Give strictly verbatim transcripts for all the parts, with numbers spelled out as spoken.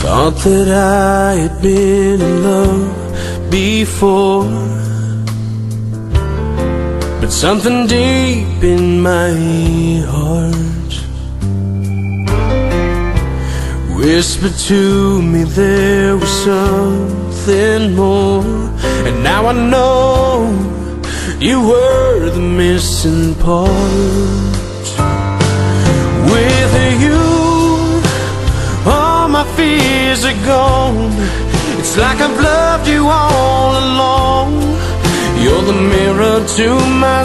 Thought that I had been in love before, but something deep in my heart whispered to me there was something more. And now I know you were the missing part. With you, all my fears are gone. It's like I've loved you all along. You're the mirror to my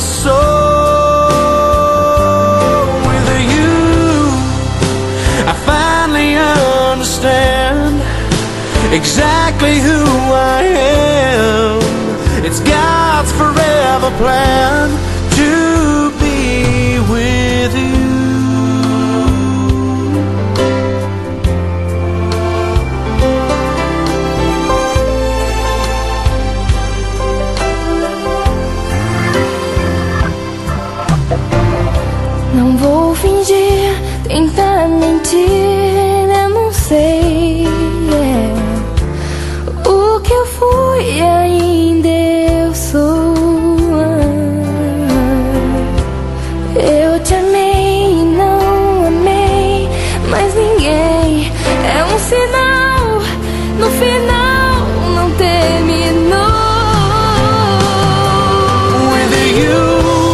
soul. With you, I finally understand exactly who I am. It's God's forever plan to be with you. Não vou fingir, tentar mentir, eu não sei yeah. O que eu fui e ainda eu sou. Eu te amei e não amei mais ninguém. É um sinal, no final não terminou. With you,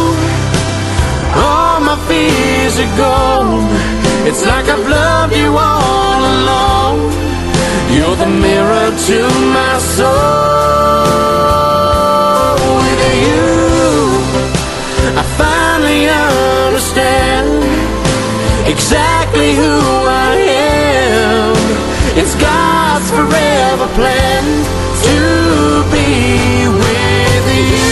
all my fears are gone. It's like I've loved you all along. You're the mirror to my soul. With you, I finally understand exactly who I am. It's God's forever plan to be with you.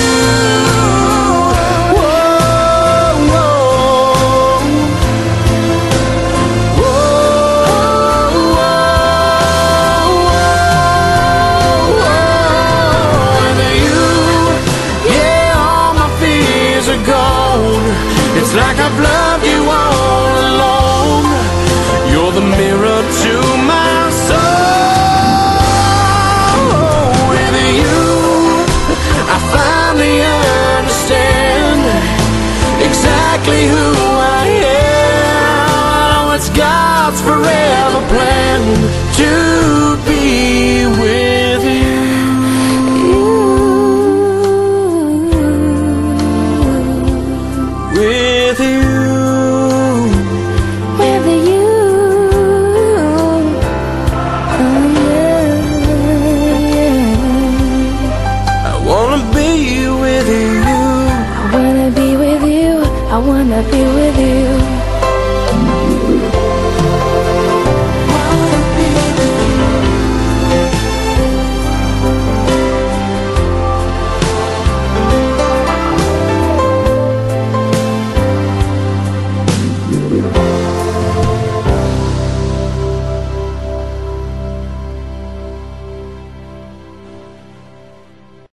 It's like I've loved you all along. You're the mirror to my soul. With you, I finally understand exactly who I am. It's God's forever plan to be with you. With you, with you, oh yeah, yeah. I wanna be with you. I wanna be with you. I wanna be with you.